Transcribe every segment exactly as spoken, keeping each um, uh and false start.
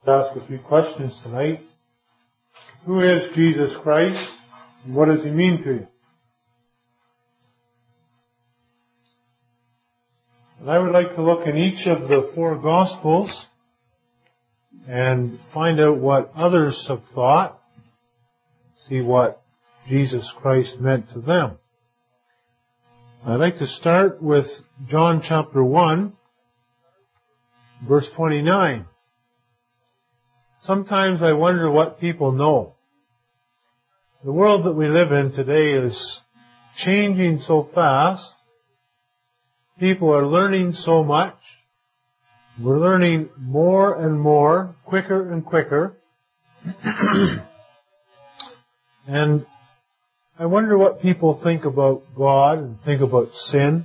ask a few questions tonight. Who is Jesus Christ, and what does He mean to you? And I would like to look in each of the four Gospels and find out what others have thought, see what Jesus Christ meant to them. I'd like to start with John chapter one, verse twenty-nine. Sometimes I wonder what people know. The world that we live in today is changing so fast. People are learning so much. We're learning more and more, quicker and quicker. And I wonder what people think about God and think about sin.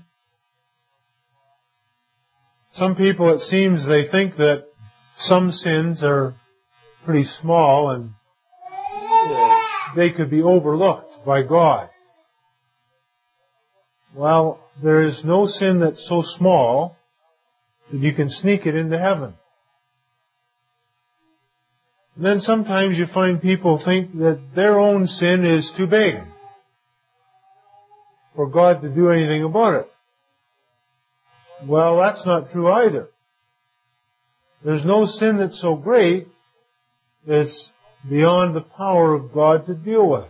Some people, it seems, they think that some sins are pretty small and they could be overlooked by God. Well, there is no sin that's so small that you can sneak it into heaven. And then sometimes you find people think that their own sin is too big for God to do anything about it. Well, that's not true either. There's no sin that's so great that it's beyond the power of God to deal with.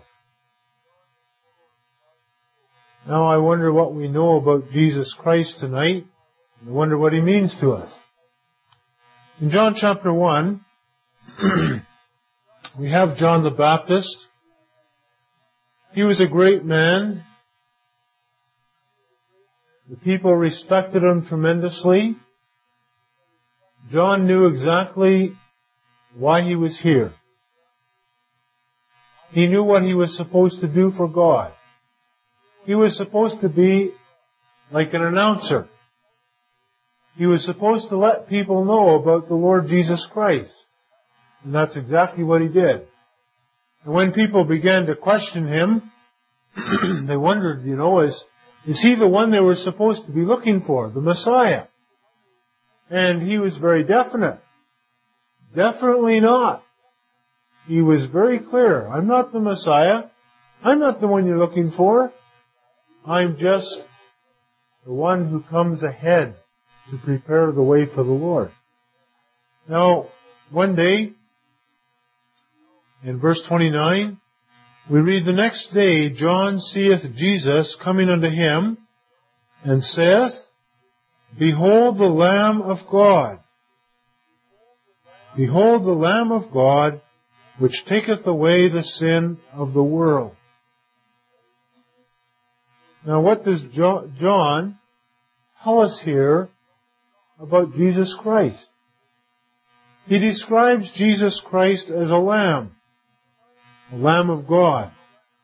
Now I wonder what we know about Jesus Christ tonight. I wonder what He means to us. In John chapter one, we have John the Baptist. He was a great man. The people respected him tremendously. John knew exactly why he was here. He knew what he was supposed to do for God. He was supposed to be like an announcer. He was supposed to let people know about the Lord Jesus Christ. And that's exactly what he did. And when people began to question him, they wondered, you know, is, is he the one they were supposed to be looking for, the Messiah? And he was very definite. Definitely not. He was very clear. I'm not the Messiah. I'm not the one you're looking for. I'm just the one who comes ahead to prepare the way for the Lord. Now, one day, in verse twenty-nine, we read, the next day John seeth Jesus coming unto him, and saith, Behold the Lamb of God. Behold the Lamb of God, which taketh away the sin of the world. Now what does John tell us here about Jesus Christ? He describes Jesus Christ as a lamb, a Lamb of God.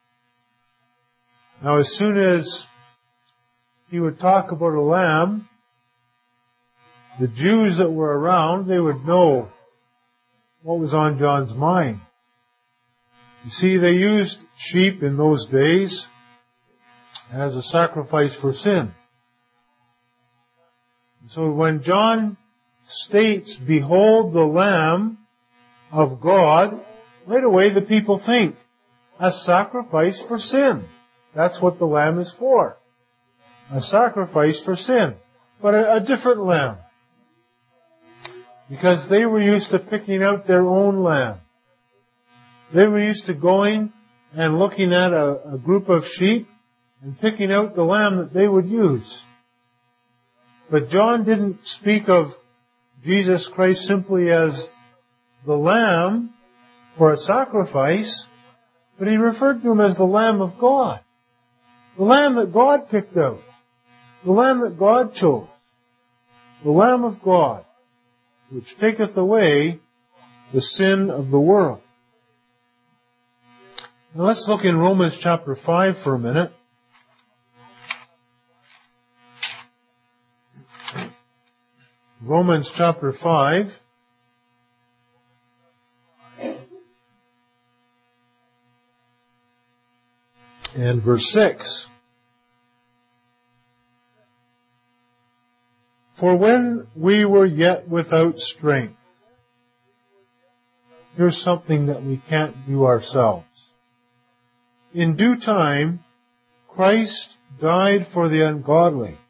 Now as soon as he would talk about a lamb, the Jews that were around, they would know what was on John's mind. You see, they used sheep in those days as a sacrifice for sin. So when John states, Behold the Lamb of God, right away the people think, a sacrifice for sin. That's what the lamb is for. A sacrifice for sin. But a, a different lamb. Because they were used to picking out their own lamb. They were used to going and looking at a, a group of sheep and picking out the lamb that they would use. But John didn't speak of Jesus Christ simply as the lamb for a sacrifice, but he referred to him as the Lamb of God. The lamb that God picked out. The lamb that God chose. The Lamb of God, which taketh away the sin of the world. Now let's look in Romans chapter five for a minute. Romans chapter five. And verse six. For when we were yet without strength, here's something that we can't do ourselves. In due time, Christ died for the ungodly.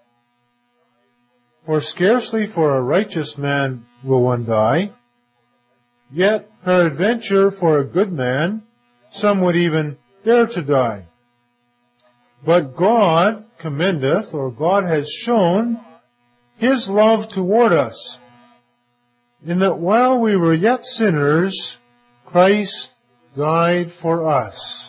For scarcely for a righteous man will one die, yet peradventure for a good man some would even dare to die. But God commendeth, or God has shown, His love toward us, in that while we were yet sinners, Christ died for us.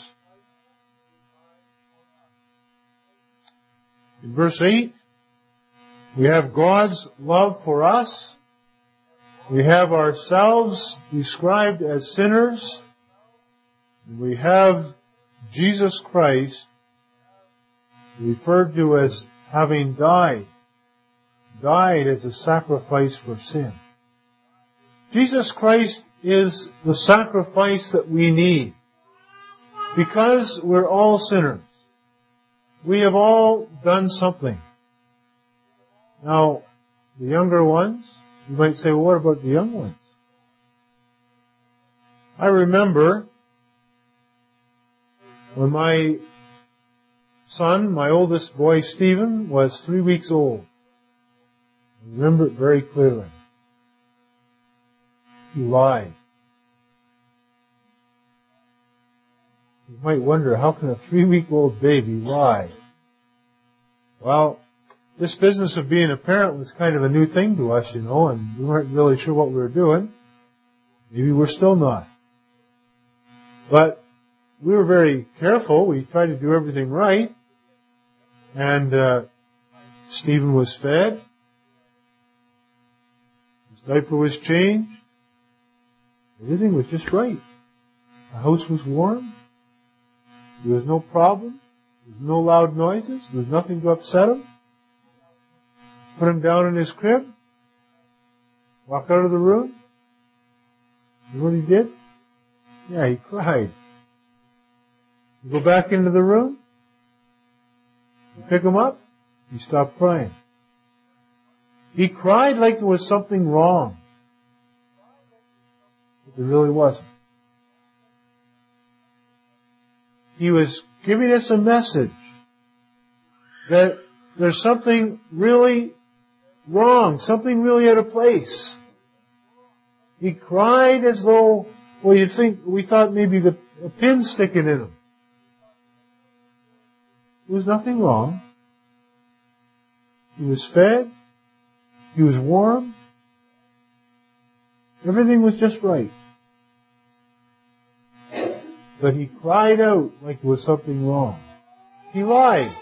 In verse eight, we have God's love for us. We have ourselves described as sinners. And we have Jesus Christ referred to as having died. Died as a sacrifice for sin. Jesus Christ is the sacrifice that we need. Because we're all sinners. We have all done something. Now, the younger ones, you might say, well, what about the young ones? I remember when my son, my oldest boy, Stephen, was three weeks old. I remember it very clearly. He lied. You might wonder, how can a three-week-old baby lie? Well, this business of being a parent was kind of a new thing to us, you know, and we weren't really sure what we were doing. Maybe we're still not. But we were very careful. We tried to do everything right. And uh, Stephen was fed. His diaper was changed. Everything was just right. The house was warm. There was no problem. There was no loud noises. There was nothing to upset him. Put him down in his crib. Walk out of the room. You know what he did? Yeah, he cried. You go back into the room. You pick him up. He stopped crying. He cried like there was something wrong. But there really wasn't. He was giving us a message that there's something really wrong, something really out of place. He cried as though, well, you think, we thought maybe the a pin sticking in him. There was nothing wrong. He was fed. He was warm. Everything was just right. But he cried out like there was something wrong. He lied.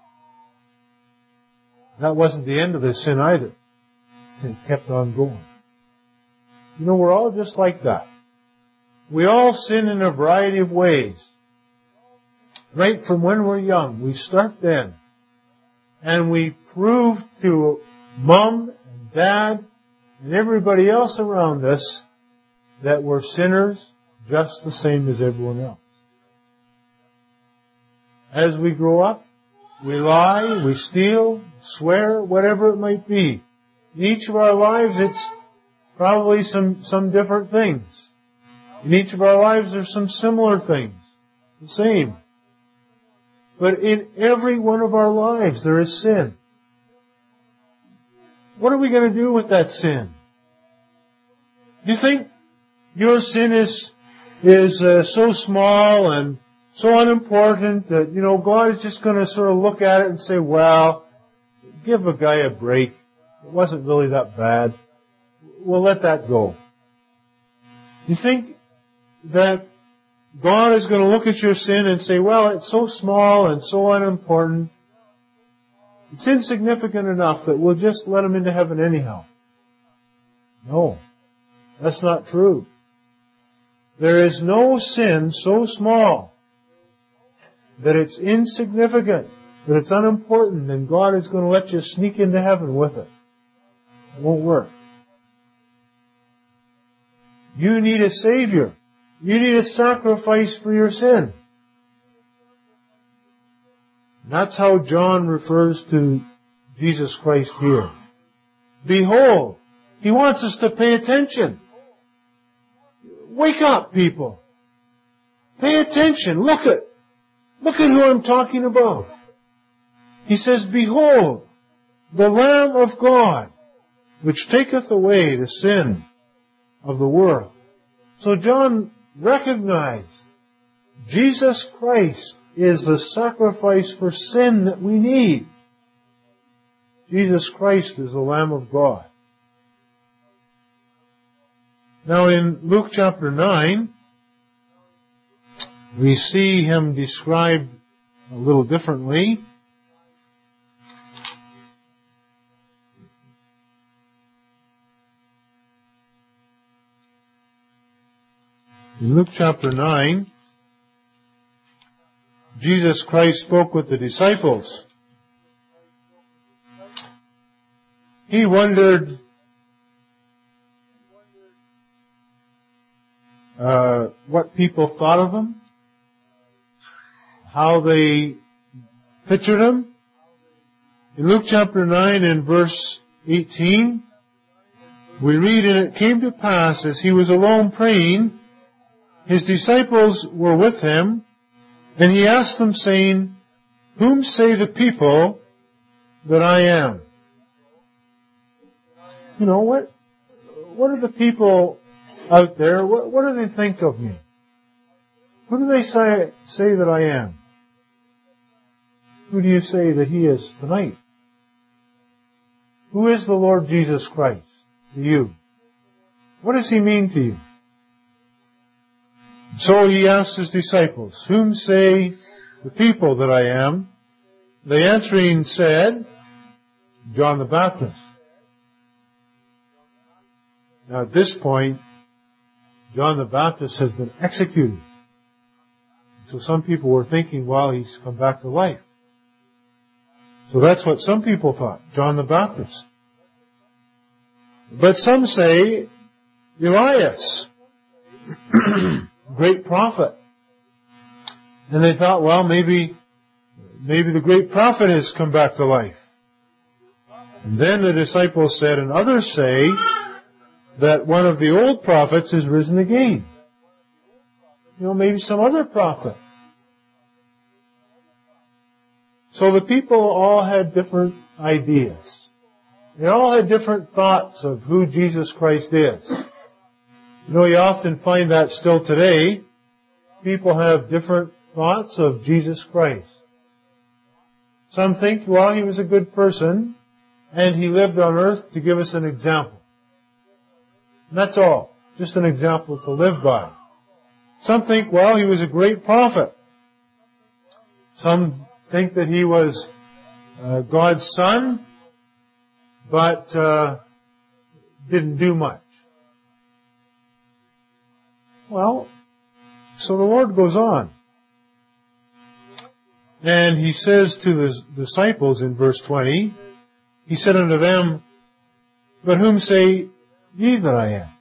That wasn't the end of his sin either. Sin kept on going. You know, we're all just like that. We all sin in a variety of ways. Right from when we're young. We start then. And we prove to Mom and Dad and everybody else around us that we're sinners just the same as everyone else. As we grow up, we lie, we steal, swear, whatever it might be. In each of our lives, it's probably some, some different things. In each of our lives, there's some similar things. The same. But in every one of our lives, there is sin. What are we going to do with that sin? Do you think your sin is is uh, so small and so unimportant that, you know, God is just going to sort of look at it and say, well, give a guy a break. It wasn't really that bad. We'll let that go. You think that God is going to look at your sin and say, well, it's so small and so unimportant. It's insignificant enough that we'll just let him into heaven anyhow. No, that's not true. There is no sin so small that it's insignificant, that it's unimportant, and God is going to let you sneak into heaven with it. It won't work. You need a Savior. You need a sacrifice for your sin. That's how John refers to Jesus Christ here. Behold, He wants us to pay attention. wake up, people. Pay attention. Look at, look at who I'm talking about. He says, behold, the Lamb of God, which taketh away the sin of the world. So John recognized Jesus Christ is the sacrifice for sin that we need. Jesus Christ is the Lamb of God. Now in Luke chapter nine, we see Him described a little differently. In Luke chapter nine, Jesus Christ spoke with the disciples. He wondered uh, what people thought of Him, how they pictured Him. In Luke chapter nine and verse eighteen, we read, and it came to pass as He was alone praying, His disciples were with Him, and He asked them, saying, whom say the people that I am? You know, what what are the people out there, what, what do they think of me? Who do they say, say that I am? Who do you say that He is tonight? Who is the Lord Jesus Christ to you? What does He mean to you? So He asked His disciples, whom say the people that I am? They answering said, John the Baptist. Now at this point, John the Baptist has been executed. So some people were thinking, well, he's come back to life. So that's what some people thought, John the Baptist. But some say, Elias, great prophet. And they thought, well, maybe, maybe the great prophet has come back to life. And then the disciples said, and others say, that one of the old prophets is risen again. You know, maybe some other prophet. So the people all had different ideas. They all had different thoughts of who Jesus Christ is. You know, you often find that still today. People have different thoughts of Jesus Christ. Some think, well, He was a good person, and He lived on earth to give us an example. And that's all. Just an example to live by. Some think, well, He was a great prophet. Some think that He was uh, God's Son, but uh, didn't do much. Well, so the Lord goes on. And He says to the disciples in verse twenty, He said unto them, but whom say ye that I am?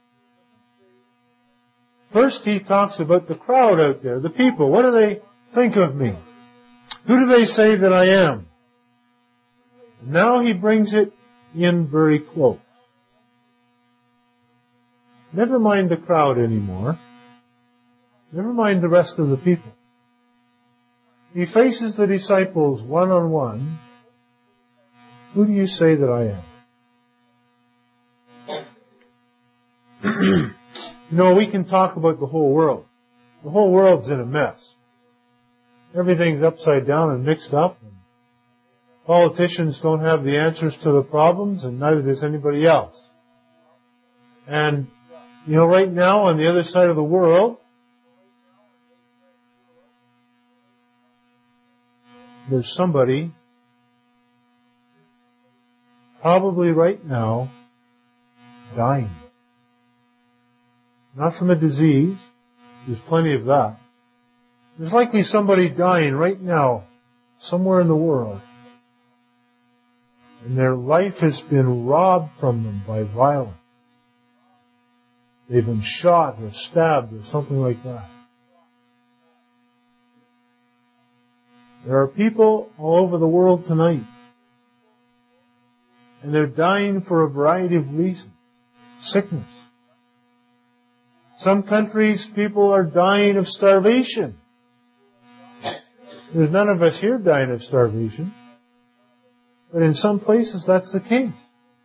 First He talks about the crowd out there, the people. What do they think of me? Who do they say that I am? Now He brings it in very close. Never mind the crowd anymore. Never mind the rest of the people. He faces the disciples one-on-one. Who do you say that I am? You know, we can talk about the whole world. The whole world's in a mess. Everything's upside down and mixed up. And politicians don't have the answers to the problems, and neither does anybody else. And, you know, right now on the other side of the world, there's somebody, probably right now, dying. Not from a disease. There's plenty of that. There's likely somebody dying right now, somewhere in the world. And their life has been robbed from them by violence. They've been shot or stabbed or something like that. There are people all over the world tonight, and they're dying for a variety of reasons. Sickness. Some countries, people are dying of starvation. There's none of us here dying of starvation. But in some places, that's the case.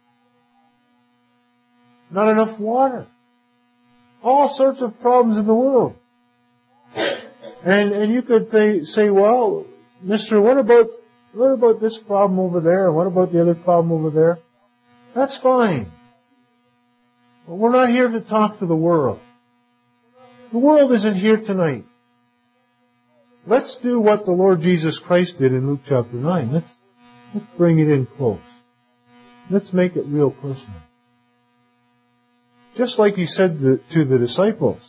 Not enough water. All sorts of problems in the world. And and you could th- say, well, Mister, what about what about this problem over there? What about the other problem over there? That's fine. But we're not here to talk to the world. The world isn't here tonight. Let's do what the Lord Jesus Christ did in Luke chapter nine. Let's, let's bring it in close. Let's make it real personal. Just like He said to the disciples.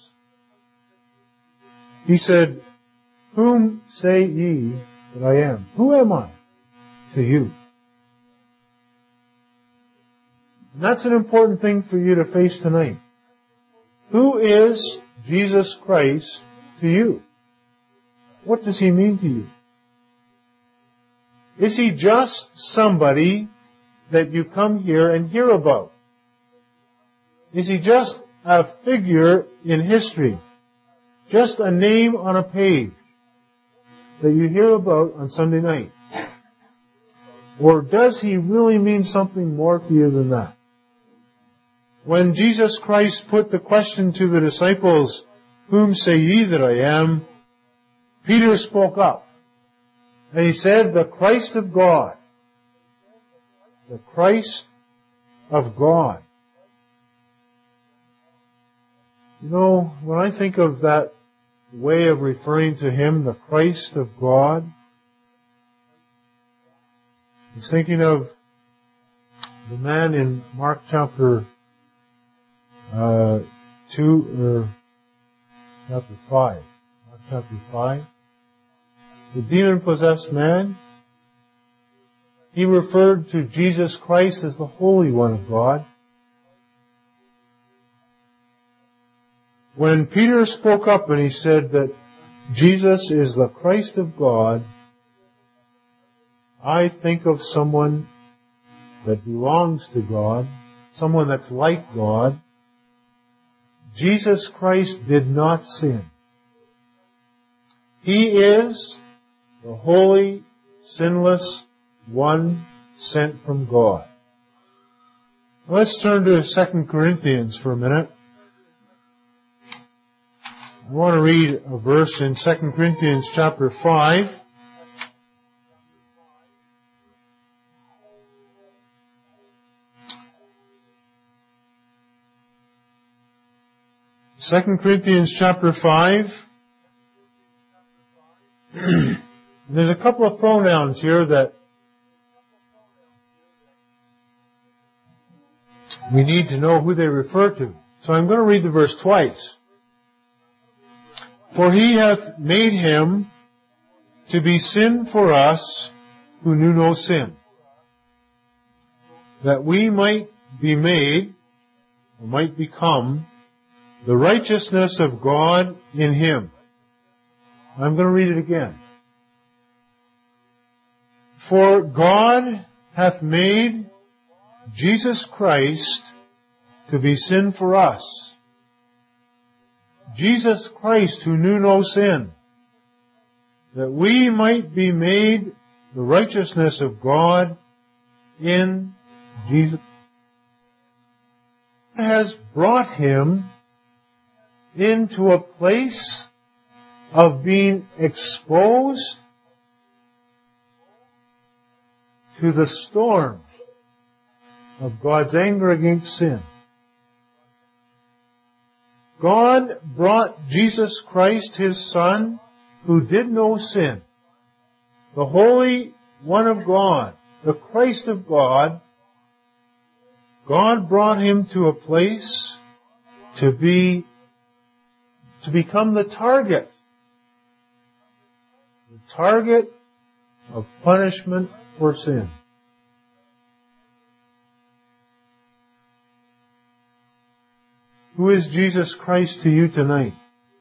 He said, "Whom say ye that I am? Who am I to you?" And that's an important thing for you to face tonight. Who is Jesus Christ to you? What does He mean to you? Is He just somebody that you come here and hear about? Is He just a figure in history? Just a name on a page that you hear about on Sunday night? Or does He really mean something more to you than that? When Jesus Christ put the question to the disciples, "Whom say ye that I am?" Peter spoke up. And he said, "The Christ of God." The Christ of God. You know, when I think of that way of referring to Him, the Christ of God, I was thinking of the man in Mark chapter uh, two, or chapter five. Mark chapter five. The demon-possessed man, he referred to Jesus Christ as the Holy One of God. When Peter spoke up and he said that Jesus is the Christ of God, I think of someone that belongs to God, someone that's like God. Jesus Christ did not sin. He is the holy, sinless one sent from God. Let's turn to Second Corinthians for a minute. I want to read a verse in Second Corinthians chapter five. Second Corinthians chapter five. There's a couple of pronouns here that we need to know who they refer to. So I'm going to read the verse twice. "For He hath made Him to be sin for us who knew no sin, that we might be made, or might become, the righteousness of God in Him." I'm going to read it again. "For God hath made Jesus Christ to be sin for us." Jesus Christ, who knew no sin, that we might be made the righteousness of God in Jesus. Has brought Him into a place of being exposed to the storm of God's anger against sin. God brought Jesus Christ, His Son, who did no sin, the Holy One of God, the Christ of God. God brought Him to a place to be, to become the target, the target of punishment for sin. Who is Jesus Christ to you tonight?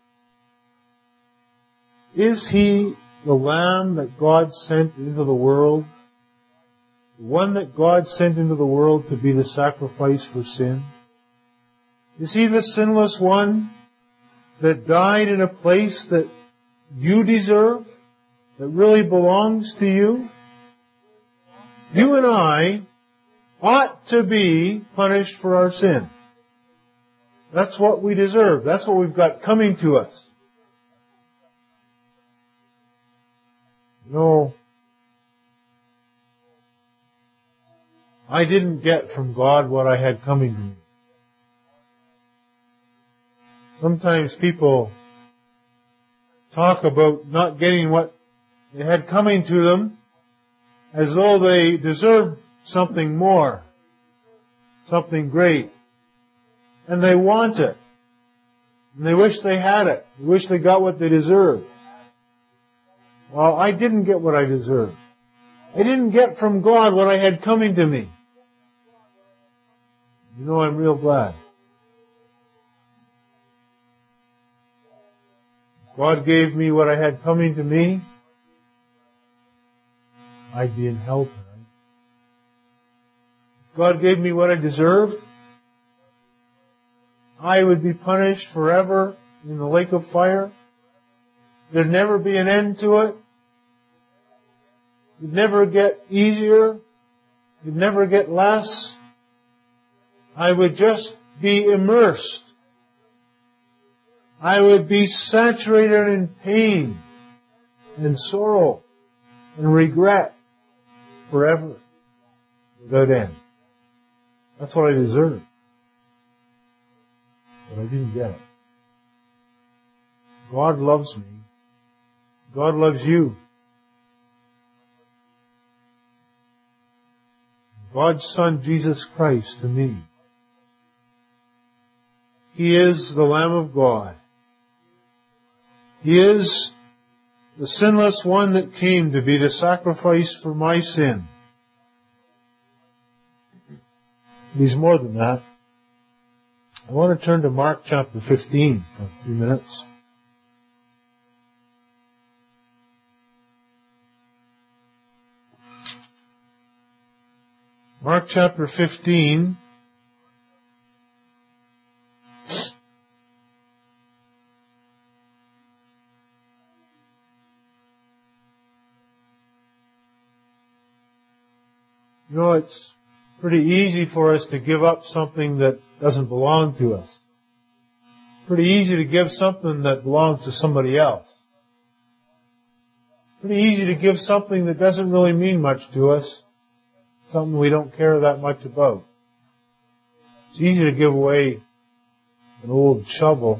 Is He the Lamb that God sent into the world? The one that God sent into the world to be the sacrifice for sin? Is He the sinless one that died in a place that you deserve, that really belongs to you, you and I ought to be punished for our sin. That's what we deserve. That's what we've got coming to us. You know, I didn't get from God what I had coming to me. Sometimes people talk about not getting what they had coming to them as though they deserved something more, something great. And they want it. And they wish they had it. They wish they got what they deserved. Well, I didn't get what I deserved. I didn't get from God what I had coming to me. You know, I'm real glad. God gave me what I had coming to me, I'd be in hell tonight. If God gave me what I deserved, I would be punished forever in the lake of fire. There'd never be an end to it. It'd never get easier. It'd never get less. I would just be immersed. I would be saturated in pain and sorrow and regret forever without end. That's what I deserved. But I didn't get it. God loves me. God loves you. God's Son, Jesus Christ, to me. He is the Lamb of God. He is the sinless one that came to be the sacrifice for my sin. He's more than that. I want to turn to Mark chapter fifteen for a few minutes. Mark chapter fifteen. You know, it's pretty easy for us to give up something that doesn't belong to us. Pretty easy to give something that belongs to somebody else. Pretty easy to give something that doesn't really mean much to us, something we don't care that much about. It's easy to give away an old shovel,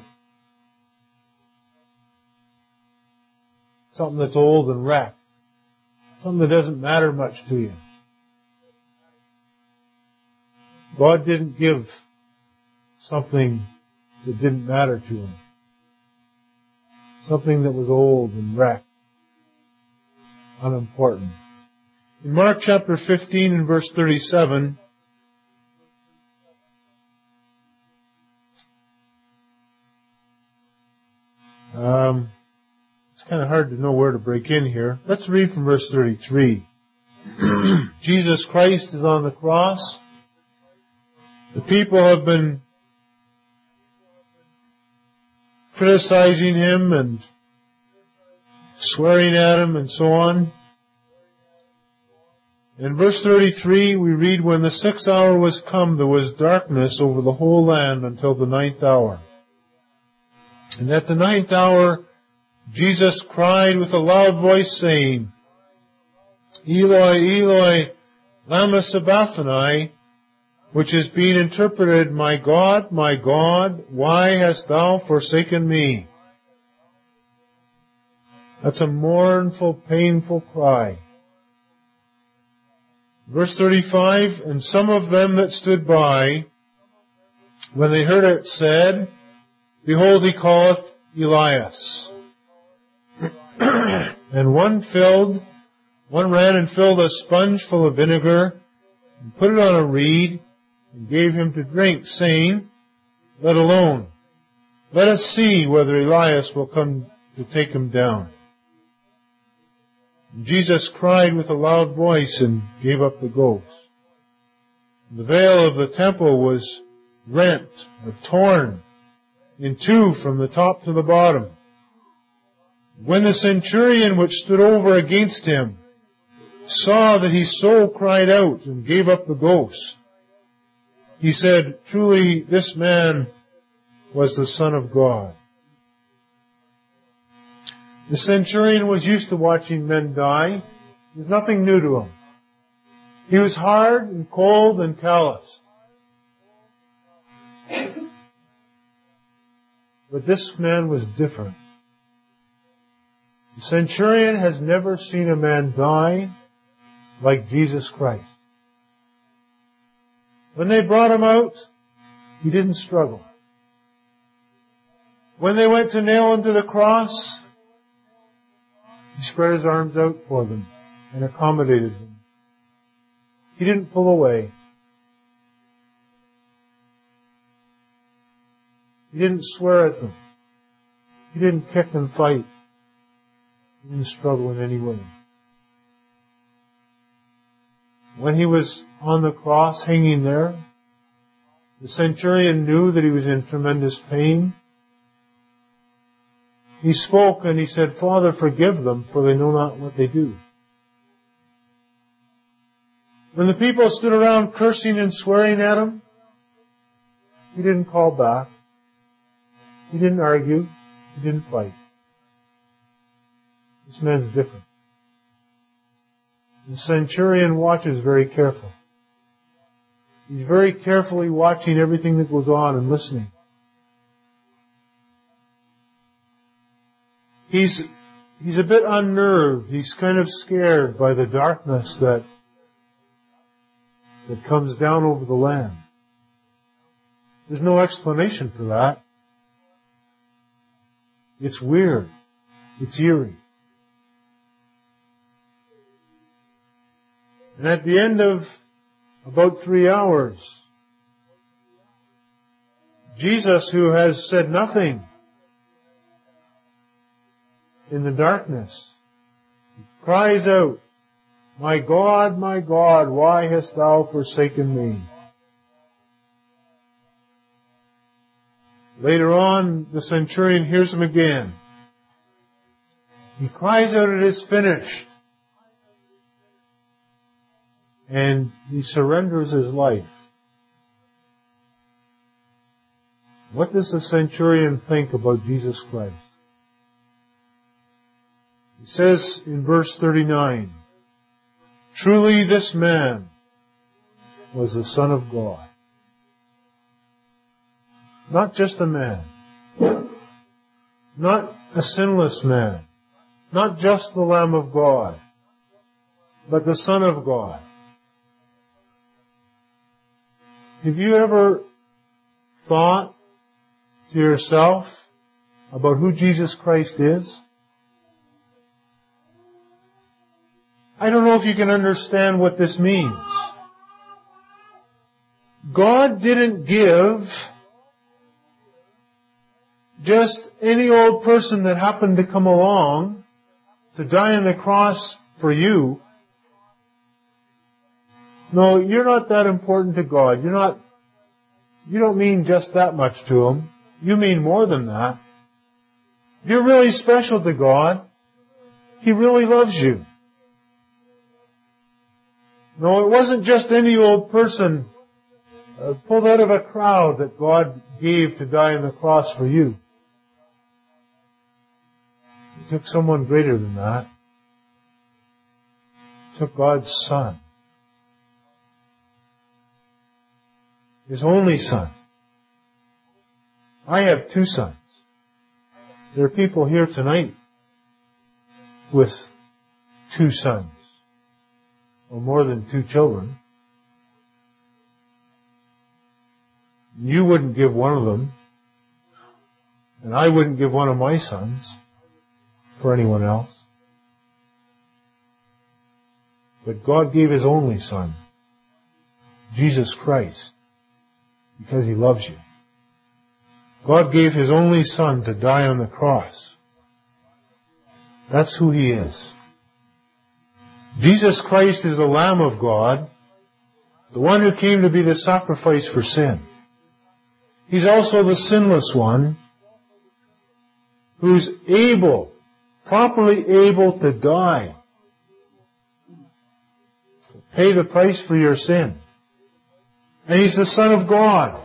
something that's old and wrecked, something that doesn't matter much to you. God didn't give something that didn't matter to Him. Something that was old and wrecked, unimportant. In Mark chapter fifteen and verse thirty-seven, um, it's kind of hard to know where to break in here. Let's read from verse thirty-three. Jesus Christ is on the cross. The people have been criticizing Him and swearing at Him and so on. In verse thirty-three we read, when the sixth hour was come, there was darkness over the whole land until the ninth hour. And at the ninth hour Jesus cried with a loud voice, saying, Eloi, Eloi, lama sabachthani, which is being interpreted, My God, my God, why hast thou forsaken me? That's a mournful, painful cry. Verse thirty-five, and some of them that stood by, when they heard it, said, Behold, he calleth Elias. And one filled, one ran and filled a sponge full of vinegar, and put it on a reed, and gave him to drink, saying, Let alone. Let us see whether Elias will come to take him down. And Jesus cried with a loud voice and gave up the ghost. The veil of the temple was rent or torn, in two from the top to the bottom. When the centurion which stood over against him saw that he so cried out and gave up the ghost, he said, "Truly this man was the Son of God." The centurion was used to watching men die. It was nothing new to him. He was hard and cold and callous. But this man was different. The centurion has never seen a man die like Jesus Christ. When they brought him out, he didn't struggle. When they went to nail him to the cross, he spread his arms out for them and accommodated them. He didn't pull away. He didn't swear at them. He didn't kick and fight. He didn't struggle in any way. When he was on the cross hanging there, the centurion knew that he was in tremendous pain. He spoke and he said, "Father, forgive them, for they know not what they do." When the people stood around cursing and swearing at him, he didn't call back. He didn't argue. He didn't fight. This man's different. The centurion watches very carefully. He's very carefully watching everything that goes on and listening. He's, he's a bit unnerved. He's kind of scared by the darkness that, that comes down over the land. There's no explanation for that. It's weird. It's eerie. And at the end of about three hours, Jesus, who has said nothing in the darkness, cries out, "My God, my God, why hast thou forsaken me?" Later on, the centurion hears him again. He cries out, "It is finished." And he surrenders his life. What does the centurion think about Jesus Christ? He says in verse thirty-nine, "Truly this man was the Son of God." Not just a man. Not a sinless man. Not just the Lamb of God. But the Son of God. Have you ever thought to yourself about who Jesus Christ is? I don't know if you can understand what this means. God didn't give just any old person that happened to come along to die on the cross for you. No, you're not that important to God. You're not, you don't mean just that much to Him. You mean more than that. You're really special to God. He really loves you. No, it wasn't just any old person uh, pulled out of a crowd that God gave to die on the cross for you. He took someone greater than that. He took God's Son. His only Son. I have two sons. There are people here tonight with two sons, or more than two children. You wouldn't give one of them, and I wouldn't give one of my sons for anyone else. But God gave His only Son, Jesus Christ, because He loves you. God gave His only Son to die on the cross. That's who He is. Jesus Christ is the Lamb of God, the one who came to be the sacrifice for sin. He's also the sinless one who's able, properly able to die, to pay the price for your sin. And He's the Son of God.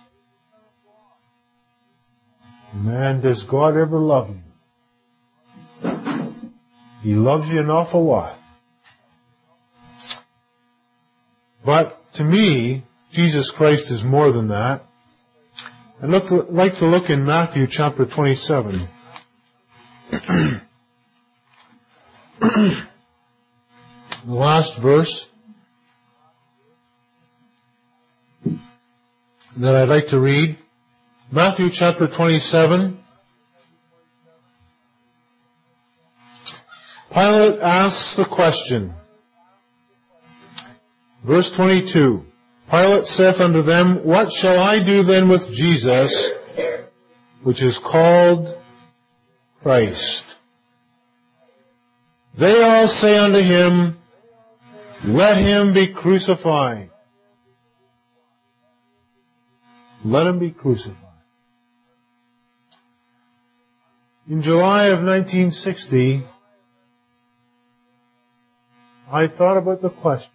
Man, does God ever love you? He loves you an awful lot. But to me, Jesus Christ is more than that. I'd look to, like to look in Matthew chapter twenty-seven. The last verse that I'd like to read. Matthew chapter twenty-seven. Pilate asks the question. Verse twenty-two. Pilate saith unto them, What shall I do then with Jesus, which is called Christ? They all say unto him, Let him be crucified. Let him be crucified. In July of nineteen sixty, I thought about the question,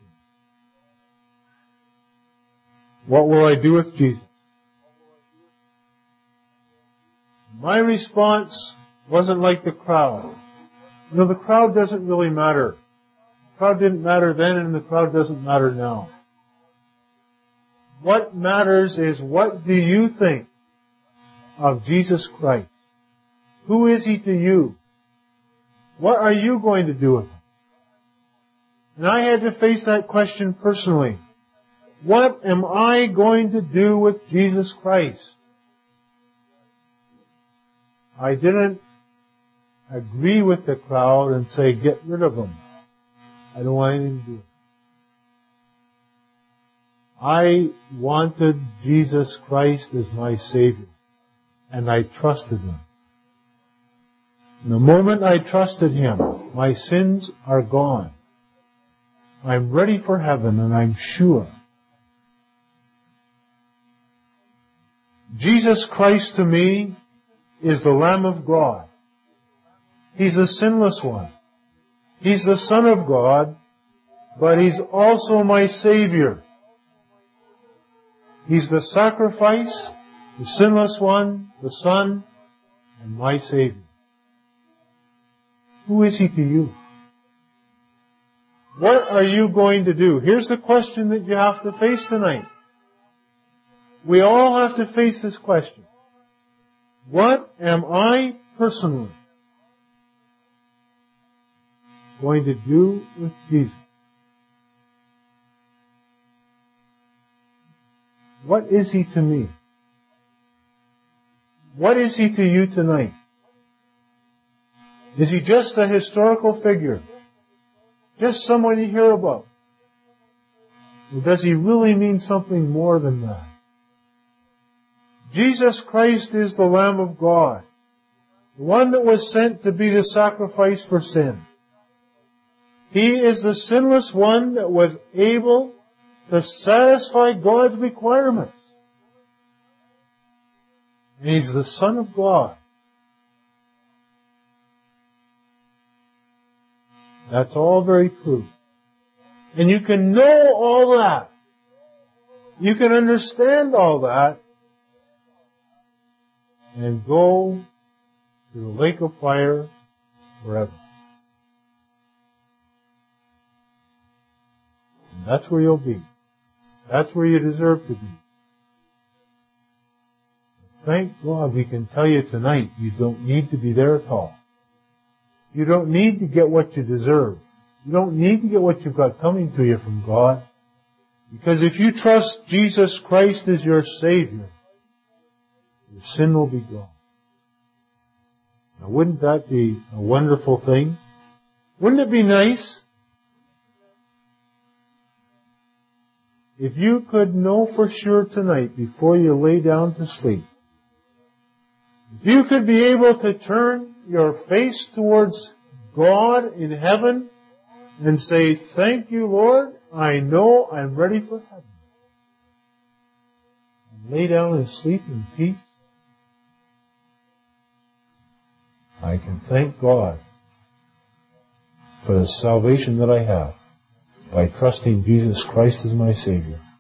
what will I do with Jesus? My response wasn't like the crowd. You know, the crowd doesn't really matter. The crowd didn't matter then, and the crowd doesn't matter now. What matters is, what do you think of Jesus Christ? Who is He to you? What are you going to do with Him? And I had to face that question personally. What am I going to do with Jesus Christ? I didn't agree with the crowd and say, get rid of Him. I don't want anything to do with Him. I wanted Jesus Christ as my Savior, and I trusted Him. And the moment I trusted Him, my sins are gone. I'm ready for heaven, and I'm sure. Jesus Christ to me is the Lamb of God. He's the sinless one. He's the Son of God, but He's also my Savior. He's the sacrifice, the sinless one, the Son, and my Savior. Who is He to you? What are you going to do? Here's the question that you have to face tonight. We all have to face this question. What am I personally going to do with Jesus? What is He to me? What is He to you tonight? Is He just a historical figure? Just someone you hear about? Or does He really mean something more than that? Jesus Christ is the Lamb of God, the one that was sent to be the sacrifice for sin. He is the sinless one that was able to satisfy God's requirements. And He's the Son of God. That's all very true. And you can know all that. You can understand all that and go to the lake of fire forever. And that's where you'll be. That's where you deserve to be. Thank God we can tell you tonight you don't need to be there at all. You don't need to get what you deserve. You don't need to get what you've got coming to you from God. Because if you trust Jesus Christ as your Savior, your sin will be gone. Now wouldn't that be a wonderful thing? Wouldn't it be nice if you could know for sure tonight before you lay down to sleep, if you could be able to turn your face towards God in heaven and say, thank you, Lord, I know I'm ready for heaven. And lay down and sleep in peace. I can thank God for the salvation that I have by trusting Jesus Christ as my Savior.